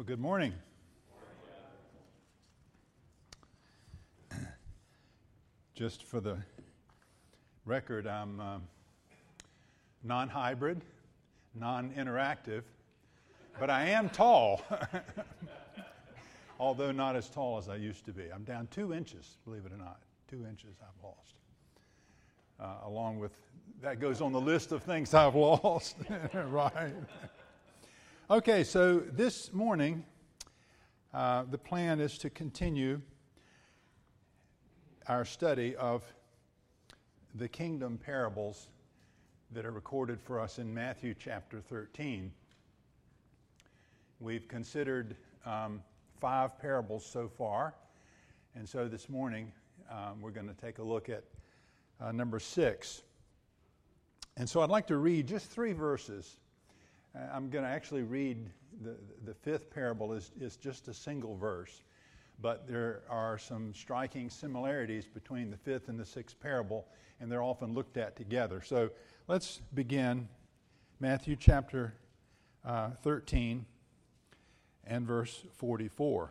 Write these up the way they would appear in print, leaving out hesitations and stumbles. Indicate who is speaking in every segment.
Speaker 1: Well, good morning. Just for the record, I'm non-hybrid, non-interactive, but I am tall, although not as tall as I used to be. I'm down 2 inches, believe it or not. 2 inches I've lost. Along with, that goes on the list of things I've lost, right? Okay, so this morning, the plan is to continue our study of the kingdom parables that are recorded for us in Matthew chapter 13. We've considered 5 parables so far, and so this morning we're going to take a look at number 6. And so I'd like to read just 3 verses. I'm going to actually read the 5th parable is just a single verse, but there are some striking similarities between the 5th and the 6th parable, and they're often looked at together. So let's begin Matthew chapter 13 and verse 44.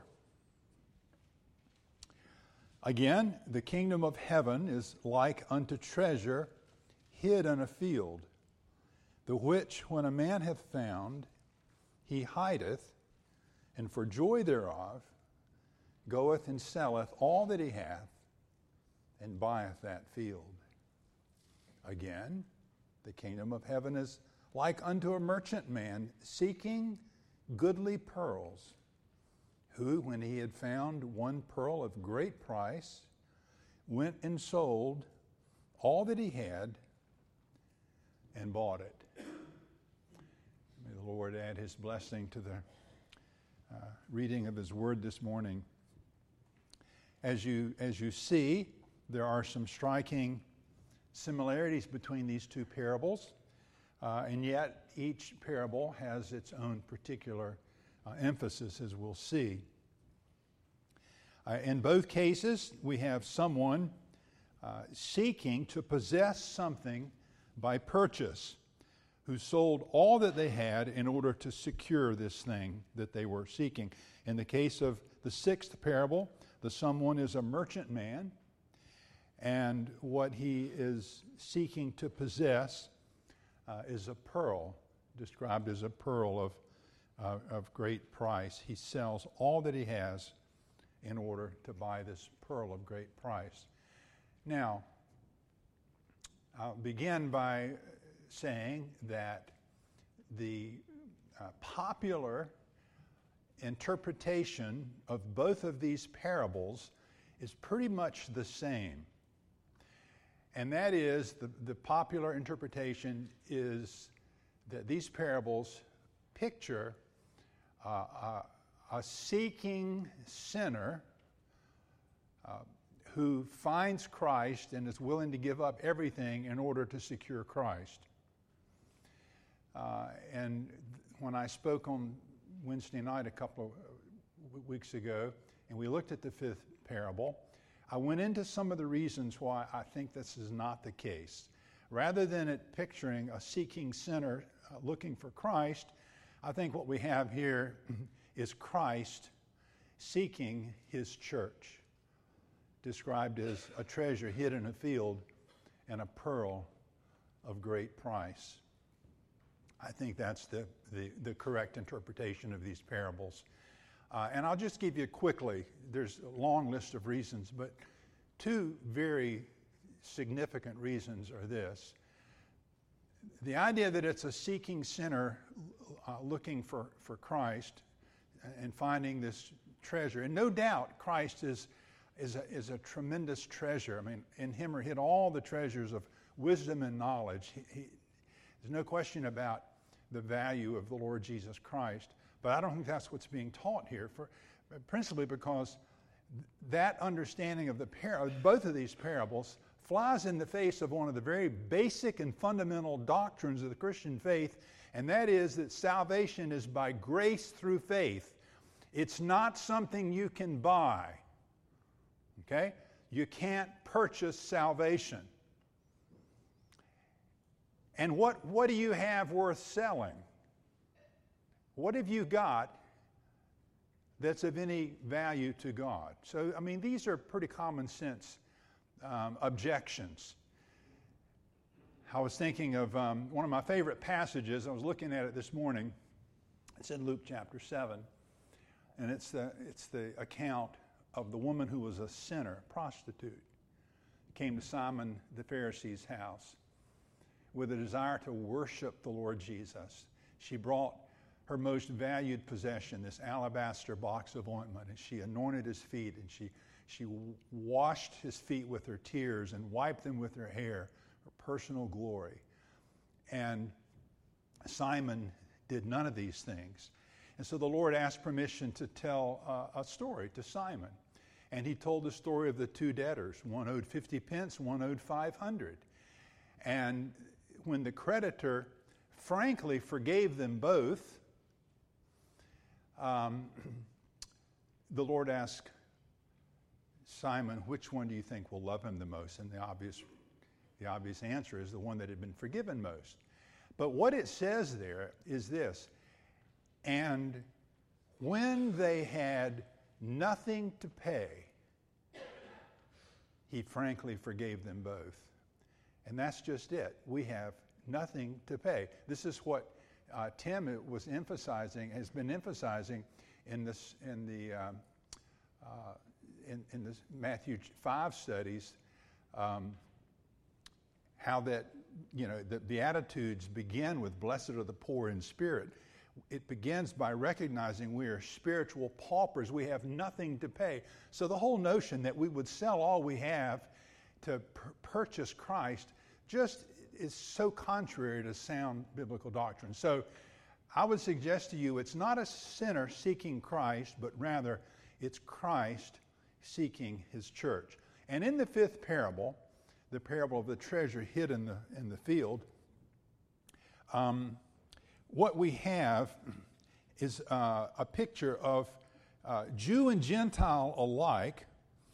Speaker 1: Again, the kingdom of heaven is like unto treasure hid in a field, the which when a man hath found, he hideth, and for joy thereof goeth and selleth all that he hath, and buyeth that field. Again, the kingdom of heaven is like unto a merchant man seeking goodly pearls, who, when he had found one pearl of great price, went and sold all that he had and bought it. May the Lord add his blessing to the reading of his word this morning. As you see, there are some striking similarities between these 2 parables, and yet each parable has its own particular emphasis, as we'll see. In both cases, we have someone seeking to possess something by purchase, who sold all that they had in order to secure this thing that they were seeking. In the case of the 6th parable, the someone is a merchant man, and what he is seeking to possess is a pearl, described as a pearl of great price. He sells all that he has in order to buy this pearl of great price. Now, I'll begin by saying that the popular interpretation of both of these parables is pretty much the same. And that is, the popular interpretation is that these parables picture a seeking sinner who finds Christ and is willing to give up everything in order to secure Christ. And when I spoke on Wednesday night a couple of weeks ago, and we looked at the 5th parable, I went into some of the reasons why I think this is not the case. Rather than it picturing a seeking sinner looking for Christ, I think what we have here is Christ seeking his church, described as a treasure hid in a field and a pearl of great price. I think that's the correct interpretation of these parables. And I'll just give you quickly, there's a long list of reasons, but 2 very significant reasons are this. The idea that it's a seeking sinner looking for Christ and finding this treasure. And no doubt Christ is a tremendous treasure. I mean, in him are hid all the treasures of wisdom and knowledge. There's no question about the value of the Lord Jesus Christ. But I don't think that's what's being taught here, principally because that understanding of both of these parables flies in the face of one of the very basic and fundamental doctrines of the Christian faith, and that is that salvation is by grace through faith. It's not something you can buy. Okay? You can't purchase salvation. And what do you have worth selling? What have you got that's of any value to God. So, I mean, these are pretty common sense objections. I was thinking of one of my favorite passages. I was looking at it this morning. It's in Luke chapter 7, and it's the account of the woman who was a sinner, prostitute, came to Simon the Pharisee's house with a desire to worship the Lord Jesus. She brought her most valued possession, this alabaster box of ointment, and she anointed his feet, and she washed his feet with her tears and wiped them with her hair, her personal glory. And Simon did none of these things. And so the Lord asked permission to tell a story to Simon. And he told the story of the two debtors. One owed 50 pence, one owed 500. And when the creditor frankly forgave them both, the Lord asked Simon, which one do you think will love him the most? And the obvious answer is the one that had been forgiven most. But what it says there is this: and when they had nothing to pay, he frankly forgave them both. And that's just it. We have nothing to pay. This is what Tim has been emphasizing in the Matthew 5 studies, how that, the Beatitudes begin with blessed are the poor in spirit. It begins by recognizing we are spiritual paupers. We have nothing to pay. So the whole notion that we would sell all we have to purchase Christ just is so contrary to sound biblical doctrine. So I would suggest to you it's not a sinner seeking Christ, but rather it's Christ seeking his church. And in the fifth parable, the parable of the treasure hid in the field, what we have is a picture of Jew and Gentile alike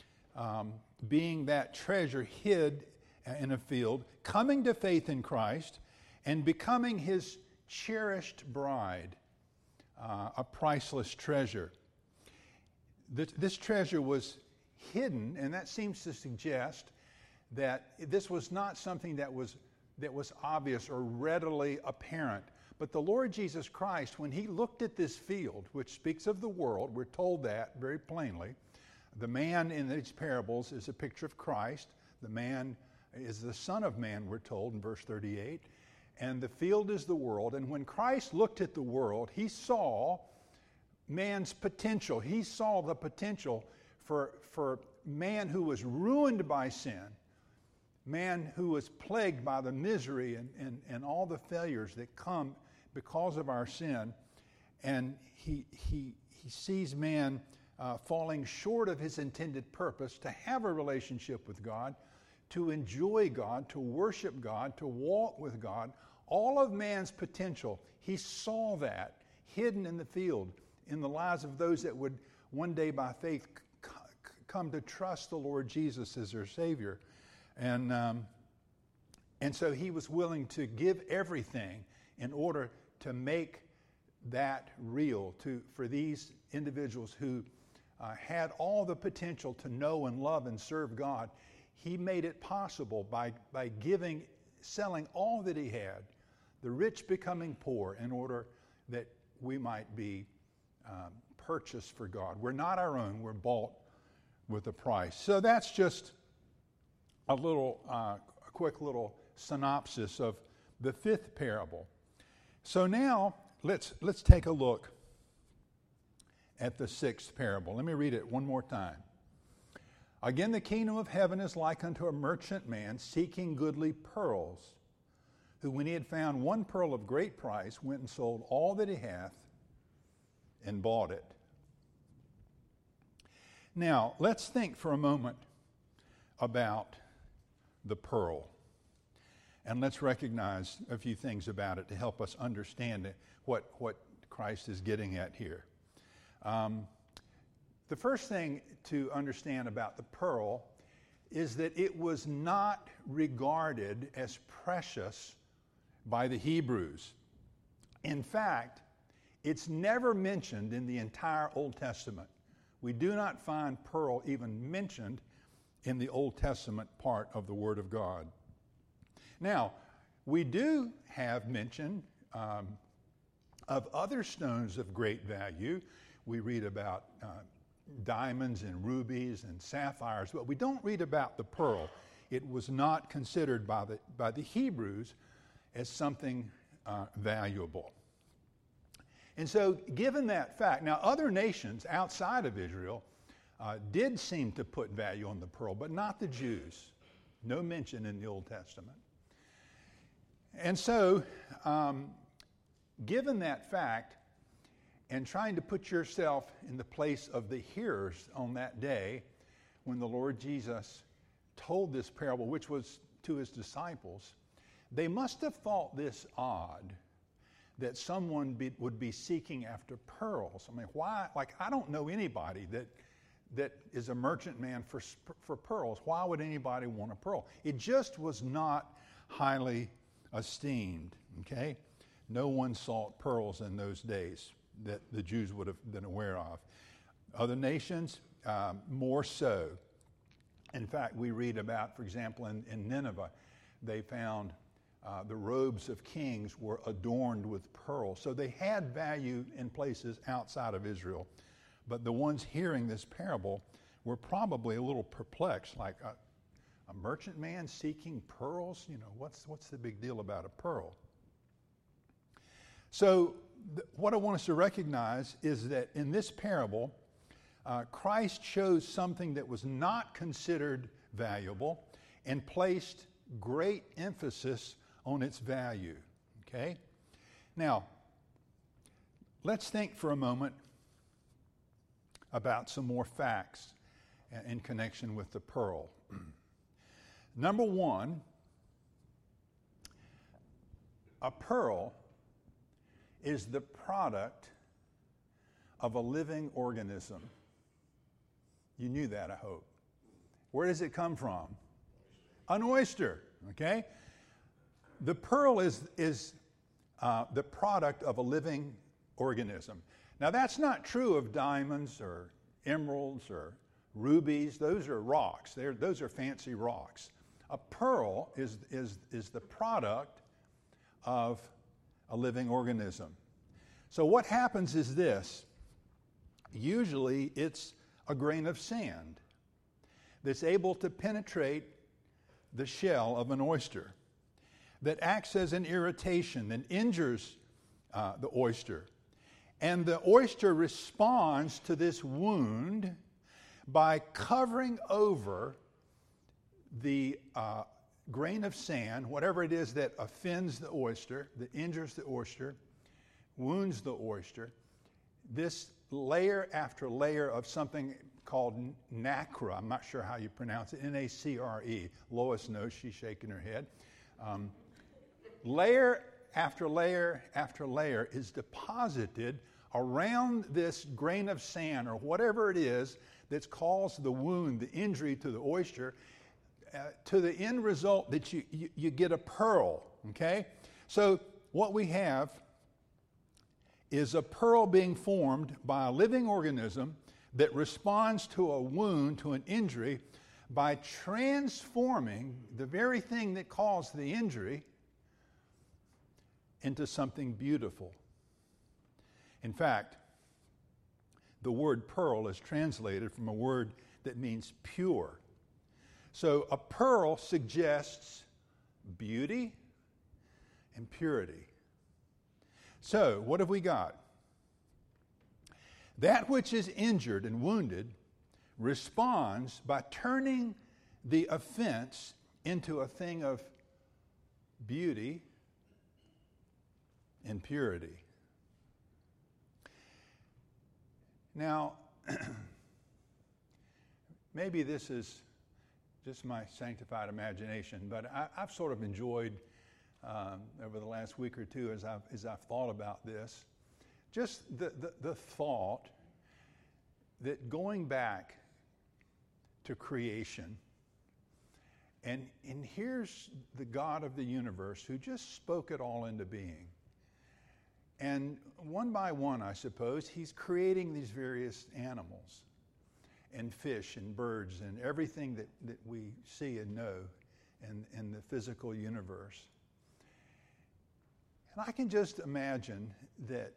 Speaker 1: being that treasure hid in a field, coming to faith in Christ and becoming his cherished bride, a priceless treasure. This treasure was hidden, and that seems to suggest that this was not something that was obvious or readily apparent. But the Lord Jesus Christ, when he looked at this field, which speaks of the world, we're told that very plainly. The man in these parables is a picture of Christ. The man is the Son of Man, we're told in verse 38. And the field is the world. And when Christ looked at the world, he saw man's potential. He saw the potential for man who was ruined by sin, man who was plagued by the misery and all the failures that come because of our sin. And he sees man falling short of his intended purpose to have a relationship with God, to enjoy God, to worship God, to walk with God. All of man's potential, he saw that hidden in the field in the lives of those that would one day by faith come to trust the Lord Jesus as their Savior. And so he was willing to give everything in order to make that real for these individuals who had all the potential to know and love and serve God. He made it possible by selling all that he had, the rich becoming poor, in order that we might be purchased for God. We're not our own. We're bought with a price. So that's just a quick little synopsis of the fifth parable. So now let's take a look at the sixth parable. Let me read it one more time. Again, the kingdom of heaven is like unto a merchant man seeking goodly pearls, who when he had found one pearl of great price, went and sold all that he hath and bought it. Now, let's think for a moment about the pearl. And let's recognize a few things about it to help us understand what Christ is getting at here. The first thing to understand about the pearl is that it was not regarded as precious by the Hebrews. In fact, It's never mentioned in the entire Old Testament. We do not find pearl even mentioned in the Old Testament part of the Word of God. Now, we do have mention of other stones of great value. We read about diamonds and rubies and sapphires, but we don't read about the pearl. It was not considered by the Hebrews as something valuable. And so, given that fact, now other nations outside of Israel did seem to put value on the pearl, but not the Jews. No mention in the Old Testament. And so, given that fact, and trying to put yourself in the place of the hearers on that day when the Lord Jesus told this parable, which was to his disciples, they must have thought this odd, that someone would be seeking after pearls. I mean, why? Like, I don't know anybody that is a merchant man for pearls. Why would anybody want a pearl? It just was not highly esteemed, okay? No one sought pearls in those days that the Jews would have been aware of. Other nations, more so. In fact, we read about, for example, in Nineveh, they found the robes of kings were adorned with pearls. So they had value in places outside of Israel. But the ones hearing this parable were probably a little perplexed, like a merchant man seeking pearls? You know, what's the big deal about a pearl? So what I want us to recognize is that in this parable, Christ chose something that was not considered valuable and placed great emphasis on its value. Okay? Now, let's think for a moment about some more facts in connection with the pearl. Number one, a pearl is the product of a living organism. You knew that, I hope. Where does it come from? An oyster, okay? The pearl is the product of a living organism. Now, that's not true of diamonds or emeralds or rubies. Those are rocks. Those are fancy rocks. A pearl is the product of a living organism. So what happens is this. Usually it's a grain of sand that's able to penetrate the shell of an oyster, that acts as an irritation and injures the oyster. And the oyster responds to this wound by covering over the grain of sand, whatever it is that offends the oyster, that injures the oyster, wounds the oyster. This layer after layer of something called nacre, I'm not sure how you pronounce it, N-A-C-R-E. Lois knows, she's shaking her head. Layer after layer after layer is deposited around this grain of sand or whatever it is that's caused the wound, the injury to the oyster, to the end result that you get a pearl, okay? So what we have is a pearl being formed by a living organism that responds to a wound, to an injury, by transforming the very thing that caused the injury into something beautiful. In fact, the word pearl is translated from a word that means pure. So a pearl suggests beauty and purity. So what have we got? That which is injured and wounded responds by turning the offense into a thing of beauty and purity. Now, maybe this is just my sanctified imagination, but I've sort of enjoyed over the last week or two as I've thought about this, just the thought that going back to creation, and here's the God of the universe who just spoke it all into being. And one by one, I suppose, he's creating these various animals and fish and birds and everything that we see and know in the physical universe. And I can just imagine that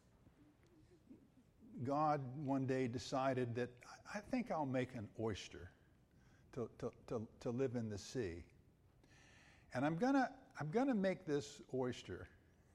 Speaker 1: God one day decided that I think I'll make an oyster to live in the sea. And I'm gonna make this oyster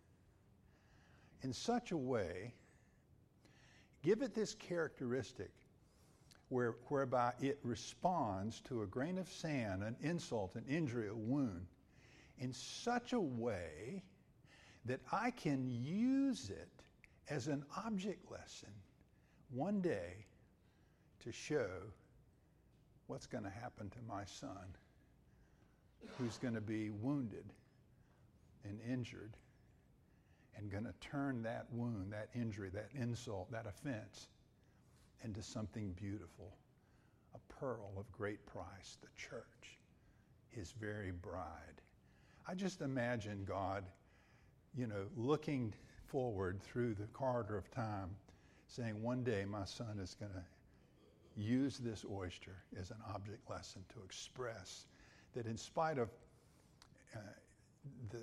Speaker 1: in such a way, give it this characteristic whereby it responds to a grain of sand, an insult, an injury, a wound, in such a way that I can use it as an object lesson one day to show what's going to happen to my son, who's going to be wounded and injured, and going to turn that wound, that injury, that insult, that offense into something beautiful, a pearl of great price, the church, his very bride. I just imagine God, looking forward through the corridor of time, saying, one day my son is going to use this oyster as an object lesson to express that in spite of the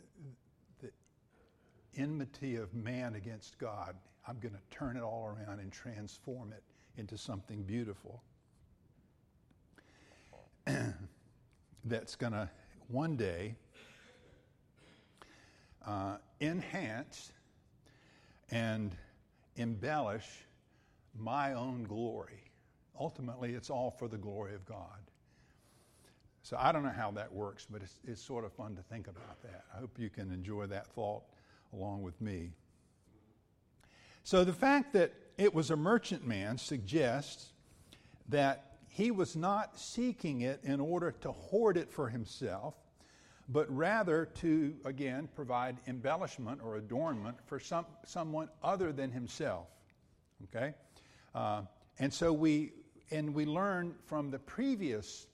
Speaker 1: enmity of man against God, I'm going to turn it all around and transform it into something beautiful that's going to one day enhance and embellish my own glory. Ultimately, it's all for the glory of God. So I don't know how that works, but it's sort of fun to think about that. I hope you can enjoy that thought along with me. So the fact that it was a merchant man suggests that he was not seeking it in order to hoard it for himself, but rather to, again, provide embellishment or adornment for someone other than himself. Okay? And so we learn from the previous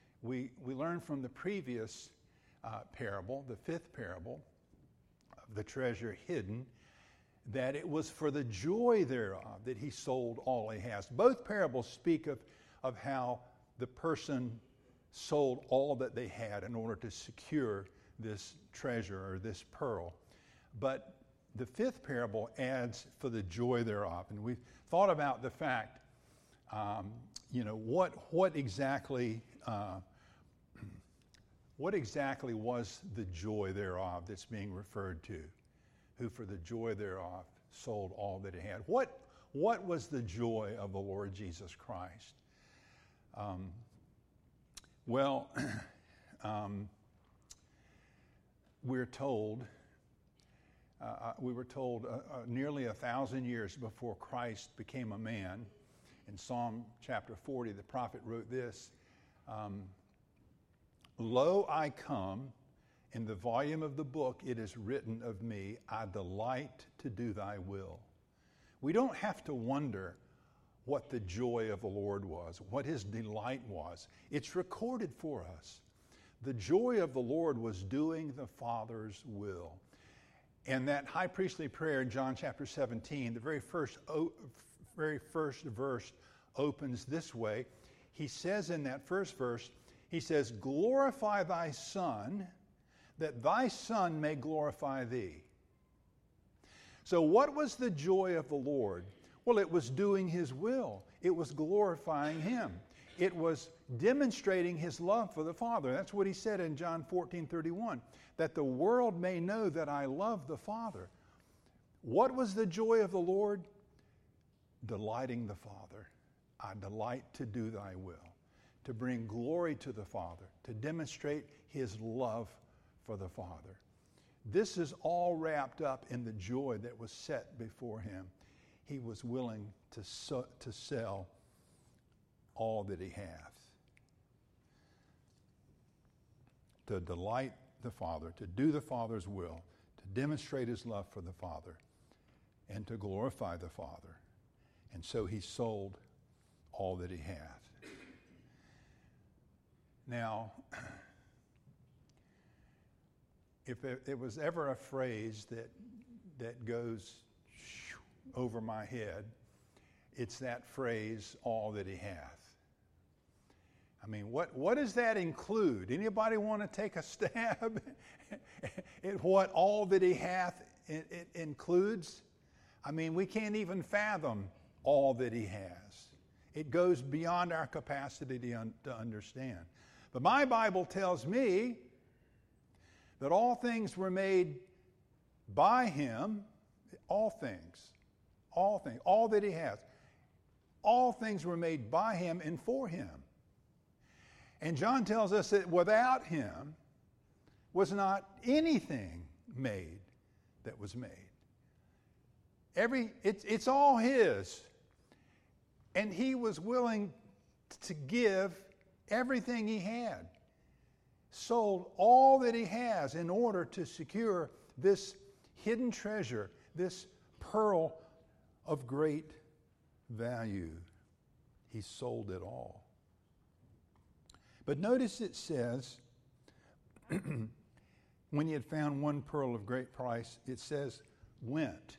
Speaker 1: parable, the fifth parable of the treasure hidden, that it was for the joy thereof that he sold all he has. Both parables speak of how the person sold all that they had in order to secure this treasure or this pearl. But the fifth parable adds for the joy thereof. And we've thought about the fact, what exactly was the joy thereof that's being referred to? Who for the joy thereof sold all that he had. What was the joy of the Lord Jesus Christ? We were told nearly 1,000 years before Christ became a man, in Psalm chapter 40, the prophet wrote this, "Lo, I come, in the volume of the book it is written of me, I delight to do thy will." We don't have to wonder what the joy of the Lord was, what his delight was. It's recorded for us. The joy of the Lord was doing the Father's will. And that high priestly prayer in John chapter 17, the very first verse opens this way. He says in that first verse, he says, "Glorify thy Son, that thy Son may glorify thee." So what was the joy of the Lord? Well, it was doing his will. It was glorifying him. It was demonstrating his love for the Father. That's what he said in John 14:31, that the world may know that I love the Father. What was the joy of the Lord? Delighting the Father. I delight to do thy will, to bring glory to the Father, to demonstrate his love for the Father. This is all wrapped up in the joy that was set before him. He was willing to sell all that he hath. To delight the Father, to do the Father's will, to demonstrate his love for the Father, and to glorify the Father. And so he sold all that he hath. Now, if it was ever a phrase that goes over my head. It's that phrase, all that he hath. I mean, what does that include? Anybody want to take a stab at what all that he hath it includes? I mean, we can't even fathom all that he has. It goes beyond our capacity to understand. But my Bible tells me that all things were made by him, all things, all that he has. All things were made by him and for him. And John tells us that without him was not anything made that was made. It's all his. And he was willing to give everything he had. Sold all that he has in order to secure this hidden treasure, this pearl of great value. He sold it all. But notice it says, when he had found one pearl of great price, it says, went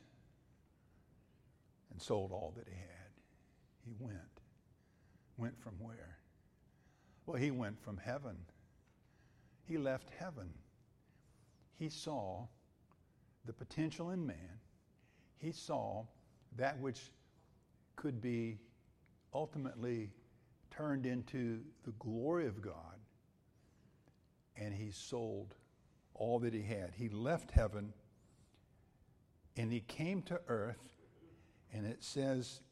Speaker 1: and sold all that he had. He went. Went from where? Well, he went from heaven. He left heaven. He saw the potential in man. He saw that which could be ultimately turned into the glory of God, and he sold all that he had. He left heaven and he came to earth, and it says,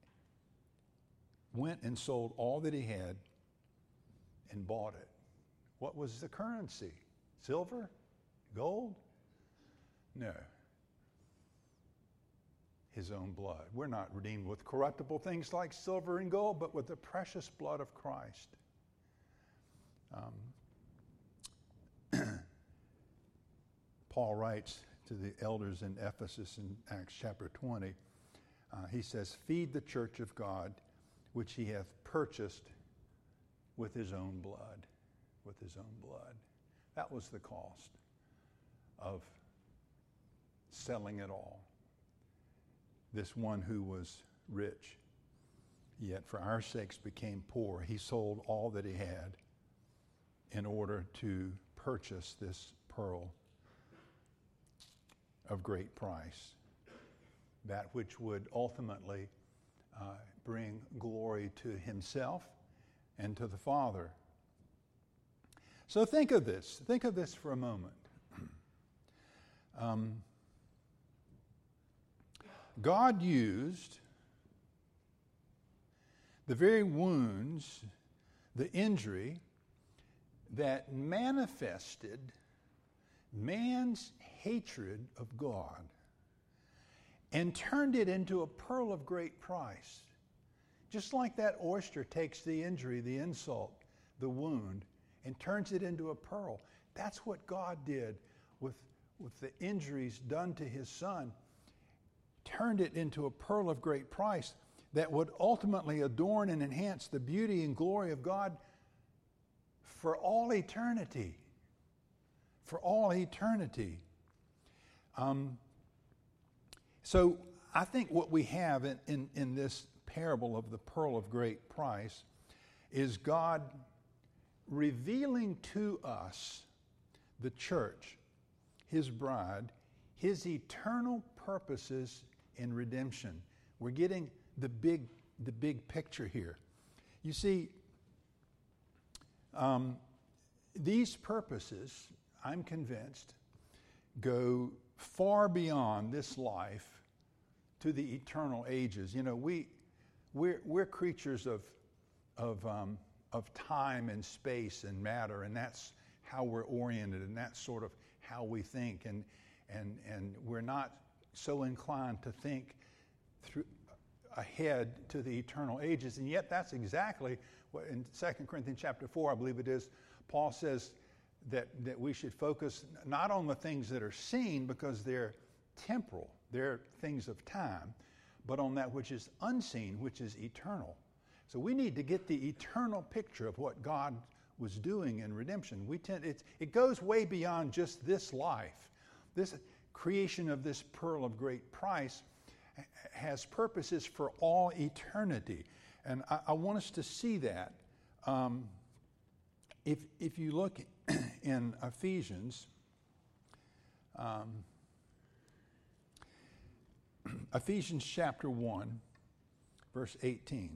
Speaker 1: went and sold all that he had and bought it. What was the currency? Silver? Gold? No. His own blood. We're not redeemed with corruptible things like silver and gold, but with the precious blood of Christ. Paul writes to the elders in Ephesus in Acts chapter 20, he says, feed the church of God, which he hath purchased with his own blood. With his own blood. That was the cost of selling it all. This one who was rich, yet for our sakes became poor. He sold all that he had in order to purchase this pearl of great price, that which would ultimately bring glory to himself and to the Father. So think of this. Think of this for a moment. God used the very wounds, the injury that manifested man's hatred of God and turned it into a pearl of great price. Just like that oyster takes the injury, the insult, the wound, and turns it into a pearl. That's what God did with the injuries done to his son. Turned it into a pearl of great price that would ultimately adorn and enhance the beauty and glory of God for all eternity. For all eternity. So I think what we have in this parable of the pearl of great price is God revealing to us, the church, his bride, his eternal purposes in redemption. We're getting the big picture here. You see, these purposes, I'm convinced, go far beyond this life to the eternal ages. You know, we're creatures of time and space and matter, and that's how we're oriented, and that's sort of how we think, and we're not so inclined to think through ahead to the eternal ages, and yet that's exactly what in 2 Corinthians chapter 4, I believe it is, Paul says that we should focus not on the things that are seen because they're temporal, they're things of time, but on that which is unseen, which is eternal. So we need to get the eternal picture of what God was doing in redemption. It goes way beyond just this life. creation of this pearl of great price has purposes for all eternity. And I want us to see that. If you look in Ephesians, Ephesians chapter 1, verse 18.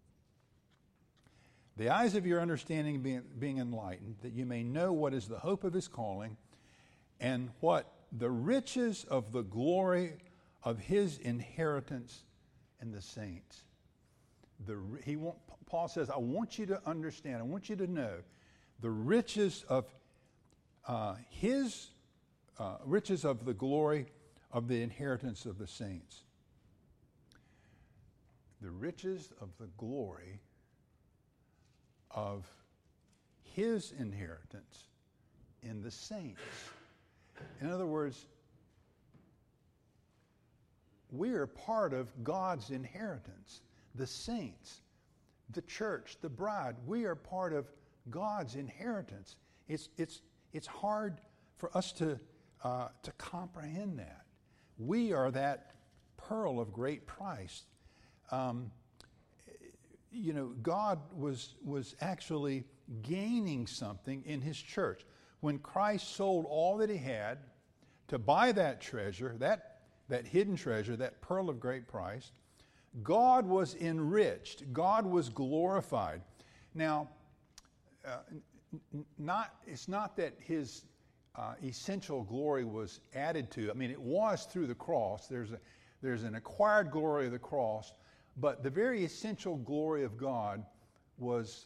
Speaker 1: The eyes of your understanding being enlightened, that you may know what is the hope of his calling, and what the riches of the glory of his inheritance in the saints. Paul says, I want you to understand, I want you to know the riches of riches of the glory of the inheritance of the saints. The riches of the glory of his inheritance in the saints. In other words, we are part of God's inheritance. The saints, the church, the bride, we are part of God's inheritance. It's hard for us to comprehend that. We are that pearl of great price. God was actually gaining something in his church. When Christ sold all that he had to buy that treasure, that hidden treasure, that pearl of great price, God was enriched. God was glorified. Now, it's not that his essential glory was added to. I mean, it was through the cross. There's an acquired glory of the cross, but the very essential glory of God was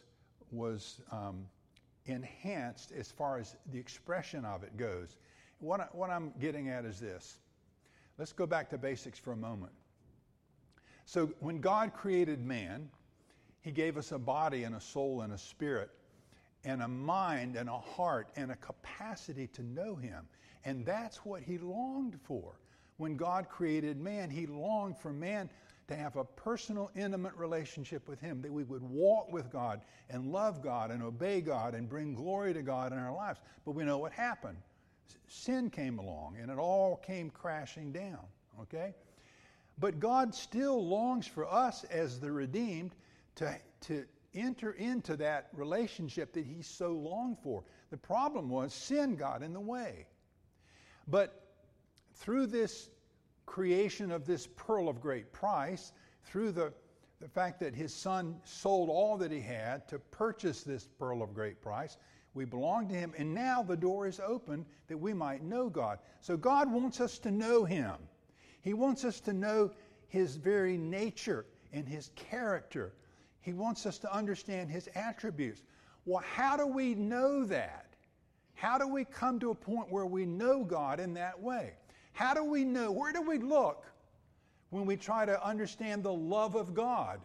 Speaker 1: enhanced as far as the expression of it goes. What I'm getting at is this. Let's go back to basics for a moment. So when God created man, he gave us a body and a soul and a spirit and a mind and a heart and a capacity to know him. And that's what he longed for. When God created man, he longed for man to have a personal, intimate relationship with him, that we would walk with God and love God and obey God and bring glory to God in our lives. But we know what happened. Sin came along and it all came crashing down, okay? But God still longs for us as the redeemed to enter into that relationship that he so longed for. The problem was sin got in the way. But through this creation of this pearl of great price, through the fact that his son sold all that he had to purchase this pearl of great price, we belong to him, and now the door is open that we might know God. So God wants us to know him. He wants us to know his very nature and his character. He wants us to understand his attributes. Well, how do we know that? How do we come to a point where we know God in that way? How do we know? Where do we look when we try to understand the love of God?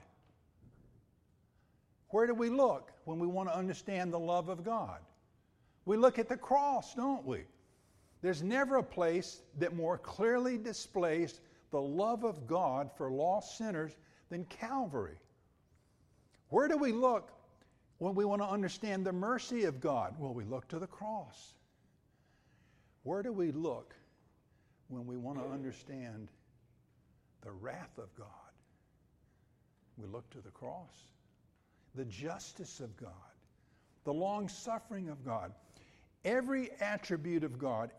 Speaker 1: Where do we look when we want to understand the love of God? We look at the cross, don't we? There's never a place that more clearly displays the love of God for lost sinners than Calvary. Where do we look when we want to understand the mercy of God? Well, we look to the cross. Where do we look when we want to understand the wrath of God? We look to the cross. The justice of God, the long-suffering of God. Every attribute of God,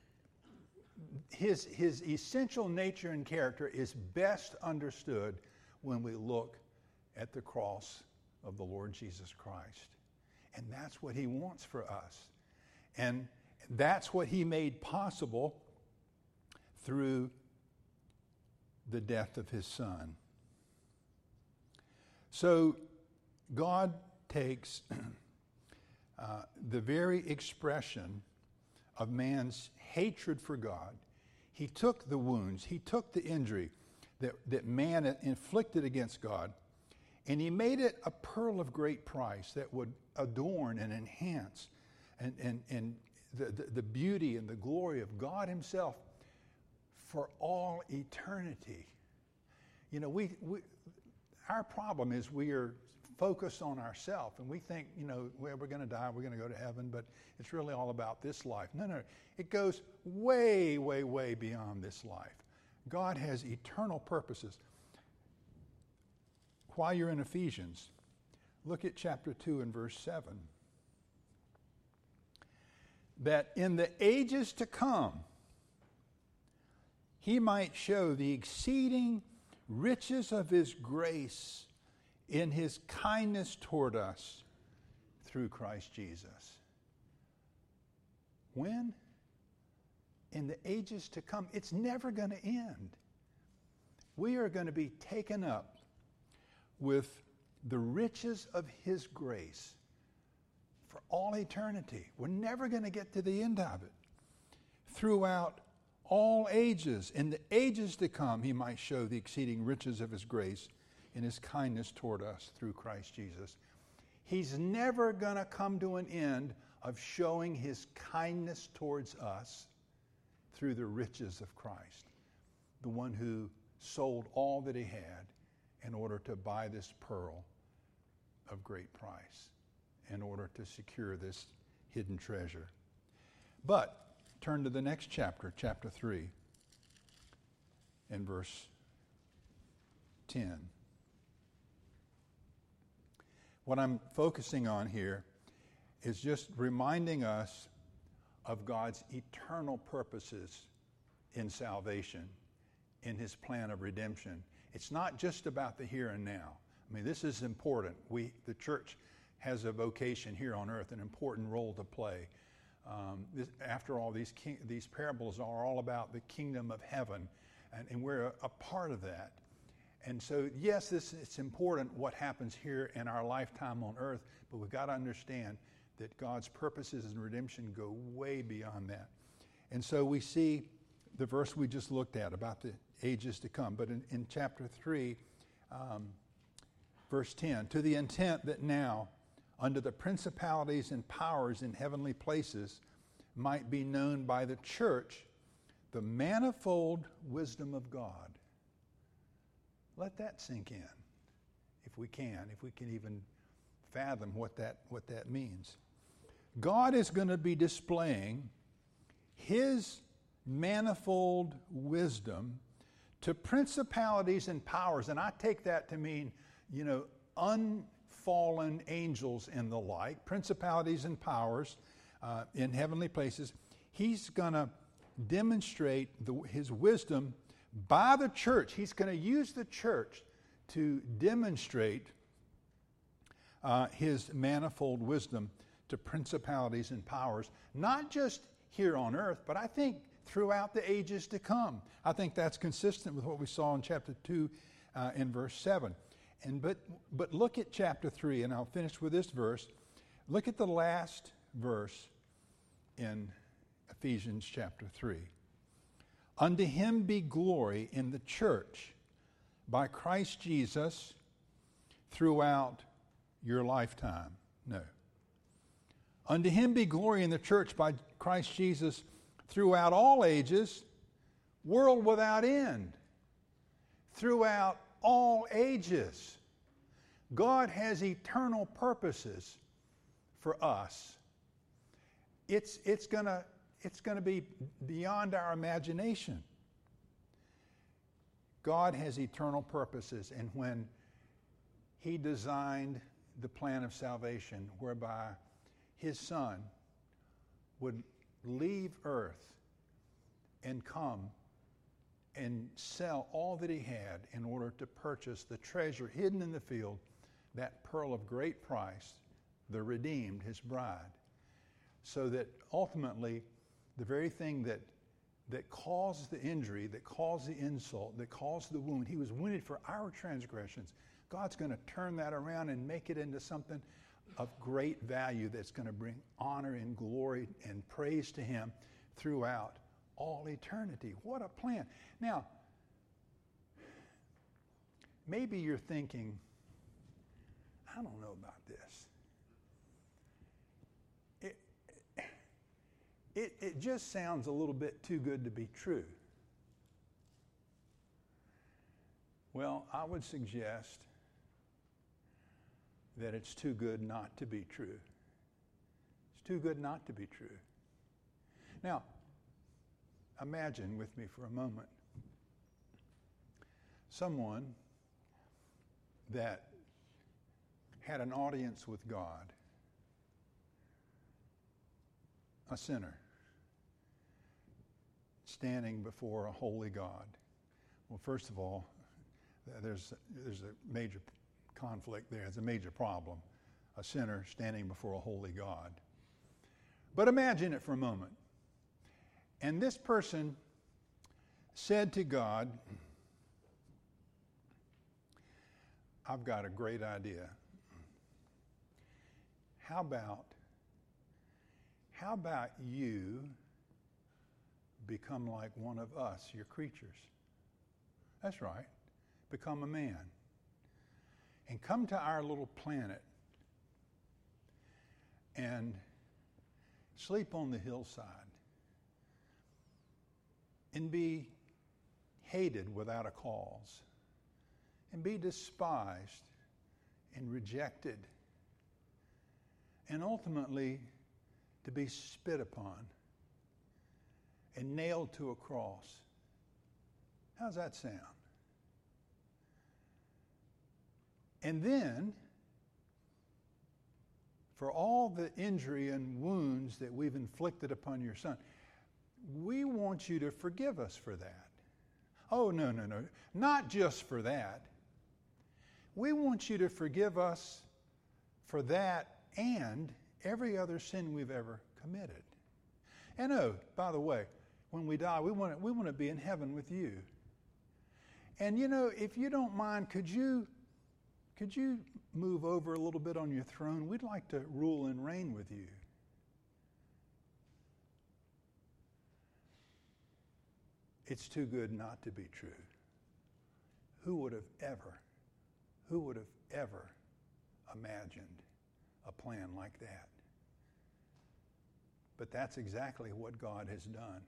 Speaker 1: his essential nature and character is best understood when we look at the cross of the Lord Jesus Christ. And that's what he wants for us. And that's what he made possible through the death of his son. So God takes the very expression of man's hatred for God. He took the wounds, he took the injury that man inflicted against God, and he made it a pearl of great price that would adorn and enhance and the beauty and the glory of God himself for all eternity. You know, our problem is we are focused on ourselves, and we think, well, we're going to die, we're going to go to heaven, but it's really all about this life. No. It goes way, way, way beyond this life. God has eternal purposes. While you're in Ephesians, look at chapter 2 and verse 7. That in the ages to come, he might show the exceeding riches of his grace in his kindness toward us through Christ Jesus. When? In the ages to come. It's never going to end. We are going to be taken up with the riches of his grace for all eternity. We're never going to get to the end of it. Throughout all ages, in the ages to come, he might show the exceeding riches of his grace in his kindness toward us through Christ Jesus. He's never going to come to an end of showing his kindness towards us through the riches of Christ, the one who sold all that he had in order to buy this pearl of great price, in order to secure this hidden treasure. But turn to the next chapter, chapter 3, and verse 10. What I'm focusing on here is just reminding us of God's eternal purposes in salvation, in his plan of redemption. It's not just about the here and now. I mean, this is important. The church has a vocation here on earth, an important role to play. After all, these parables are all about the kingdom of heaven, and we're a part of that. And so, yes, it's important what happens here in our lifetime on earth, but we've got to understand that God's purposes in redemption go way beyond that. And so we see the verse we just looked at about the ages to come. But in chapter 3, verse 10, to the intent that now, under the principalities and powers in heavenly places, might be known by the church the manifold wisdom of God. Let that sink in, if we can even fathom what that means. God is going to be displaying his manifold wisdom to principalities and powers, and I take that to mean, unfallen angels and the like, principalities and powers in heavenly places. He's going to demonstrate his wisdom by the church. He's going to use the church to demonstrate his manifold wisdom to principalities and powers, not just here on earth, but I think throughout the ages to come. I think that's consistent with what we saw in chapter 2 in verse 7. But look at chapter 3, and I'll finish with this verse. Look at the last verse in Ephesians chapter 3. Unto him be glory in the church by Christ Jesus throughout your lifetime. No. Unto him be glory in the church by Christ Jesus throughout all ages, world without end. Throughout all ages. God has eternal purposes for us. It's going to be beyond our imagination. God has eternal purposes, and when he designed the plan of salvation whereby his son would leave earth and come and sell all that he had in order to purchase the treasure hidden in the field, that pearl of great price, the redeemed, his bride, so that ultimately the very thing that caused the injury, that caused the insult, that caused the wound, he was wounded for our transgressions. God's going to turn that around and make it into something of great value that's going to bring honor and glory and praise to him throughout all eternity. What a plan. Now, maybe you're thinking, I don't know about this. It just sounds a little bit too good to be true. Well, I would suggest that it's too good not to be true. It's too good not to be true. Now, imagine with me for a moment someone that had an audience with God, a sinner, standing before a holy God. Well, first of all, there's a major conflict there. It's a major problem. A sinner standing before a holy God. But imagine it for a moment. And this person said to God, I've got a great idea. How about you become like one of us, your creatures? That's right. Become a man. And come to our little planet and sleep on the hillside and be hated without a cause and be despised and rejected and ultimately to be spit upon and nailed to a cross. How's that sound? And then, for all the injury and wounds that we've inflicted upon your son, we want you to forgive us for that. Oh, no. Not just for that. We want you to forgive us for that and every other sin we've ever committed. And oh, by the way, when we die, we want to be in heaven with you. And if you don't mind, could you move over a little bit on your throne? We'd like to rule and reign with you. It's too good not to be true. Who would have ever imagined a plan like that? But that's exactly what God has done.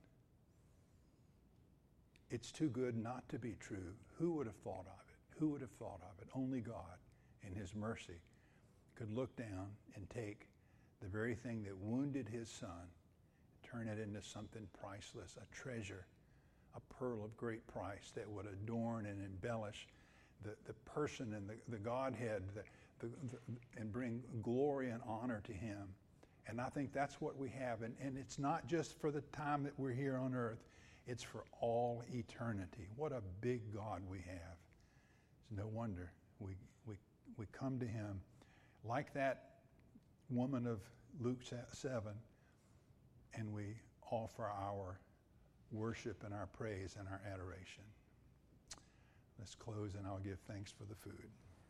Speaker 1: It's too good not to be true. Who would have thought of it? Who would have thought of it? Only God, in His mercy, could look down and take the very thing that wounded His Son, turn it into something priceless, a treasure, a pearl of great price that would adorn and embellish the person and the Godhead and bring glory and honor to Him. And I think that's what we have. And it's not just for the time that we're here on earth. It's for all eternity. What a big God we have. It's no wonder we come to Him like that woman of Luke 7, and we offer our worship and our praise and our adoration. Let's close and I'll give thanks for the food.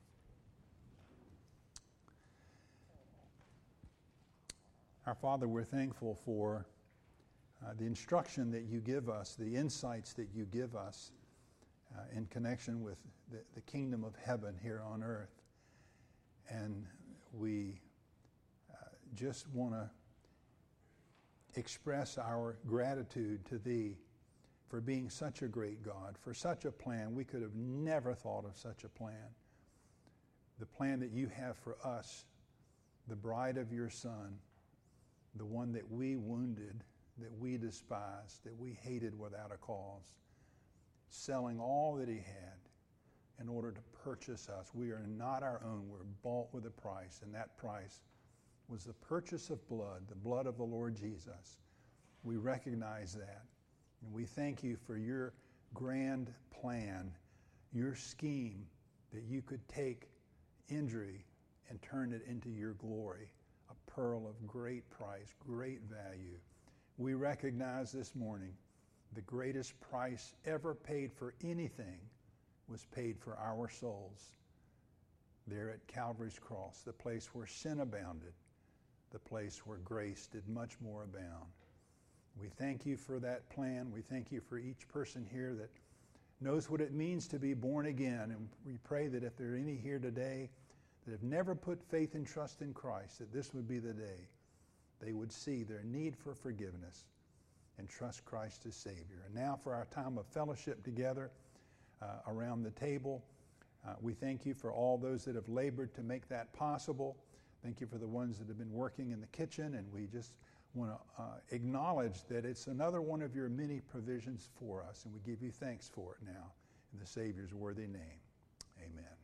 Speaker 1: Our Father, we're thankful for the instruction that you give us, the insights that you give us in connection with the kingdom of heaven here on earth. And we just want to express our gratitude to Thee for being such a great God, for such a plan. We could have never thought of such a plan. The plan that you have for us, the bride of your Son, the one that we wounded, that we despised, that we hated without a cause, selling all that He had in order to purchase us. We are not our own. We're bought with a price, and that price was the purchase of blood, the blood of the Lord Jesus. We recognize that, and we thank you for your grand plan, your scheme that you could take injury and turn it into your glory, a pearl of great price, great value. We recognize this morning the greatest price ever paid for anything was paid for our souls there at Calvary's cross, the place where sin abounded, the place where grace did much more abound. We thank you for that plan. We thank you for each person here that knows what it means to be born again. And we pray that if there are any here today that have never put faith and trust in Christ, that this would be the day they would see their need for forgiveness and trust Christ as Savior. And now for our time of fellowship together around the table, We thank you for all those that have labored to make that possible. Thank you for the ones that have been working in the kitchen, and we just want to acknowledge that it's another one of your many provisions for us, and we give you thanks for it now in the Savior's worthy name. Amen.